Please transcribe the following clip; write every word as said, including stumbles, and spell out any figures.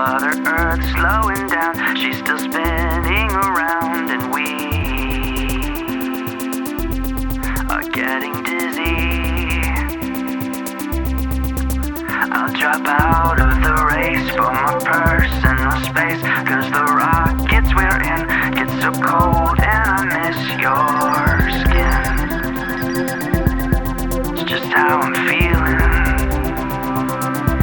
Mother Earth slowing down, she's still spinning around, and we are getting dizzy. I'll drop out of the race for my personal space, 'cause the rock